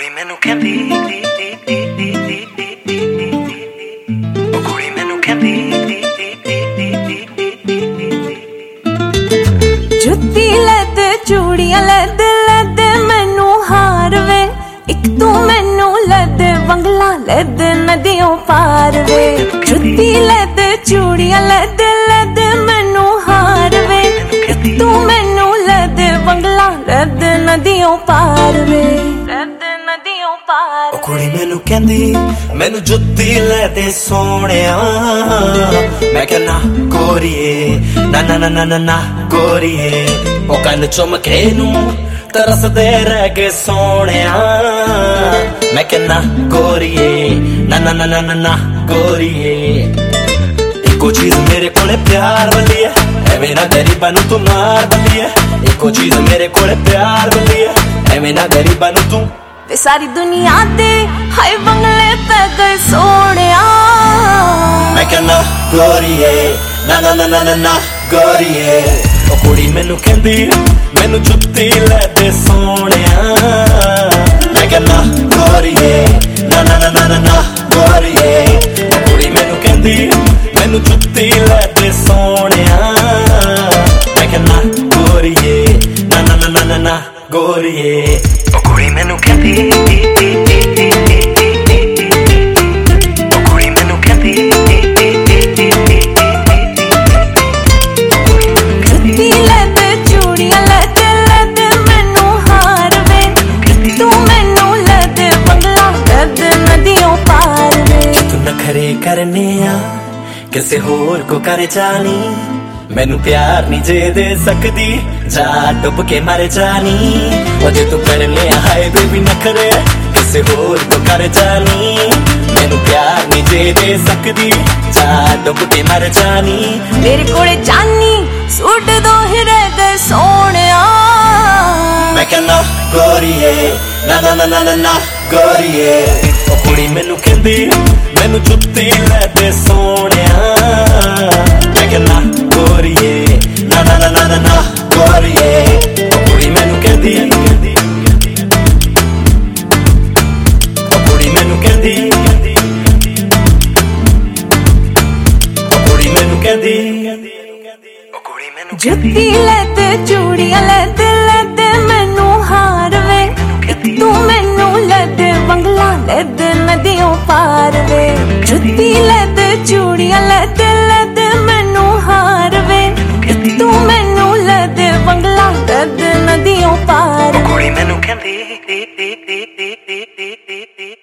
ਕੁੜੀ ਮੈਨੂੰ ਕਹਿੰਦੀ ਉਹ ਕੁੜੀ ਮੈਨੂੰ ਕਹਿੰਦੀ ਜੁੱਤੀ ਲੈ ਤੇ ਚੂੜੀਆਂ ਲੈ ਦੇ ਮੈਨੂੰ ਹਾਰ ਵੇ ਇੱਕ ਤੂੰ ਮੈਨੂੰ ਲੈ ਦੇ ਬੰਗਲਾ ਲੈ ਦੇ ਨਦੀਆਂ ਪਾਰ ਵੇ ਜੁੱਤੀ ਲੈ ਤੇ ਚੂੜੀਆਂ ਲੈ ਦੇ ਮੈਨੂੰ ਹਾਰ ਵੇ ਇੱਕ ਤੂੰ ਮੈਨੂੰ ਲੈ ਦੇ ਬੰਗਲਾ ਲੈ ਦੇ ਨਦੀਆਂ ਪਾਰ ਵੇ ਉਹ ਕੁੜੀ ਮੈਨੂੰ ਕਹਿੰਦੀ ਮੈਨੂੰ ਜੁੱਤੀ ਲੈ ਦੇ ਸੋਹਣਿਆ ਮੈਂ ਕਹਿਣਾ ਗੋਰੀਏ ਨਾ ਨਾ ਨਾ ਨਾ ਨਾ ਗੋਰੀਏ ਉਹ ਕੰਨ ਚੁੰਮਕੇ ਨੂੰ ਤਰਸਦੇ ਰਹਿ ਗਏ ਸੋਹਣਿਆ ਮੈਂ ਕਹਿਣਾ ਗੋਰੀਏ ਨਾ ਨਾ ਨਾ ਨਾ ਨਾ ਗੋਰੀਏ ਇੱਕੋ ਚੀਜ਼ ਮੇਰੇ ਕੋਲੇ ਪਿਆਰ ਵਾਲੀ ਹੈ ਐਵੇਂ ਨਾ ਗਰੀਬਾਂ ਨੂੰ ਤੂੰ ਮਾਰ ਬੱਲੀ ਹੈ ਇੱਕੋ ਚੀਜ਼ ਮੇਰੇ ਕੋਲੇ ਪਿਆਰ ਵਾਲੀ ਹੈ ਐਵੇਂ ਨਾ ਗਰੀਬਾਂ ਨੂੰ ਤੂੰ ਤੇ ਸਾਰੀ ਦੁਨੀਆ ਤੇ ਹਾਏ ਬੰਗਲੇ ਪੈ ਗਏ ਸੋਹਣਿਆ ਮੈਂ ਕਹਿਣਾ ਗੋਰੀਏ ਨਾ ਨਾ ਨਾ ਨਾ ਨਾ ਗੋਰੀਏ ਉਹ ਕੁੜੀ ਮੈਨੂੰ ਕਹਿੰਦੀ ਮੈਨੂੰ ਜੁੱਤੀ ਲੈ ਦੇ ਸੋਹਣਿਆ ਮੈਂ ਕਹਿਣਾ ਗੋਰੀਏ ਨਾ ਨਾ ਨਾ ਨਾ ਨਾ ਗੋਰੀਏ ਉਹ ਕੁੜੀ ਮੈਨੂੰ ਕਹਿੰਦੀ ਮੈਨੂੰ ਜੁੱਤੀ ਲੈ ਦੇ ਸੋਹਣਿਆ ਮੈਂ ਕਹਿਣਾ ਗੋਰੀਏ ਨਾ ਨਾ ਨਾ ਨਾ ਨਾ ਗੋਰੀਏ ਉਹ ਕੁੜੀ ਮੈਨੂੰ ਕਹਿੰਦੀ ਉਹ ਕੁੜੀ ਮੈਨੂੰ ਕਹਿੰਦੀ ਜੁੱਤੀ ਲੈ ਤੇ ਚੂੜੀਆਂ ਲੈ ਦੇ ਮੈਨੂੰ ਹਾਰ ਵੇ ਤੂੰ ਮੈਨੂੰ ਲੈ ਦੇ ਬੰਗਲਾ ਲੈ ਦੇ ਨਦੀਆਂ ਪਾਰ ਵੇ ਤੂੰ ਨਖਰੇ ਕਰਨੇ ਆ ਕਿਸੇ ਹੋਰ ਕੋ ਕਰ ਜਾਣੀ ਮੈਨੂੰ ਪਿਆਰ ਨਹੀਂ ਜੇ ਦੇ ਸਕਦੀ ਜਾ ਡੁੱਬ ਕੇ ਮਰ ਜਾਣੀ ਉਹ ਜੇ ਤੂੰ ਕਰ ਲਿਆ ਹਾਏ ਬੇਬੀ ਨਖਰੇ ਕਿਸੇ ਹੋਰ ਕੋ ਕਰ ਜਾਣੀ ਮੈਨੂੰ ਪਿਆਰ ਨਹੀਂ ਜੇ ਦੇ ਸਕਦੀ ਜਾ ਡੁੱਬ ਕੇ ਮਰ ਜਾਣੀ ਮੇਰੇ ਕੋਲੇ ਚਾਨੀ ਸੂਟ ਦੋ ਹੀਰੇ ਦੇ ਸੋਹਣਿਆ ਮੈਂ ਕਹਿਣਾ ਗੋਰੀਏ ਨਾ ਨਾ ਨਾ ਨਾ ਨਾ ਗੋਰੀਏ ਉਹ ਕੁੜੀ ਮੈਨੂੰ ਕਹਿੰਦੀ ਮੈਨੂੰ ਜੁੱਤੀ ਲੈ ਦੇ ਸੋਹਣਿਆ ਮੈਂ ਕਹਿਣਾ ਗੋਰੀਏ ਨਾ ਨਾ ਨਾ ਨਾ ਨਾ ਗੋਰੀਏ ਉਹ ਕੁੜੀ ਮੈਨੂੰ ਕਹਿੰਦੀ ਉਹ ਕੁੜੀ ਮੈਨੂੰ ਕਹਿੰਦੀ ਉਹ ਕੁੜੀ ਮੈਨੂੰ ਕਹਿੰਦੀ ਉਹ ਕੁੜੀ ਮੈਨੂੰ ਜੁੱਤੀ ਲੈ ਤੇ ਚੂੜੀਆਂ ਲੈ ਦੇ ਮੈਨੂੰ ਹਾਰ ਵੇ ਤੂੰ ਮੈਨੂੰ ਲੈ ਦੇ ਬੰਗਲਾ ਲੈ ਦੇ ਨਦੀਆਂ ਪਾਰ ਵੇ ਜੁੱਤੀ ਲੈ ਤੇ ਚੂੜੀਆਂ ਲੈ ਦੇ ਮੈਨੂੰ ਹਾਰ ਵੇ ਤੂੰ ਮੈਨੂੰ ਲੈ ਦੇ ਬੰਗਲਾ ਲੈ ਦੇ ਨਦੀਆਂ ਪਾਰ ਕੁੜੀ ਮੈਨੂੰ ਕਹਿੰਦੀ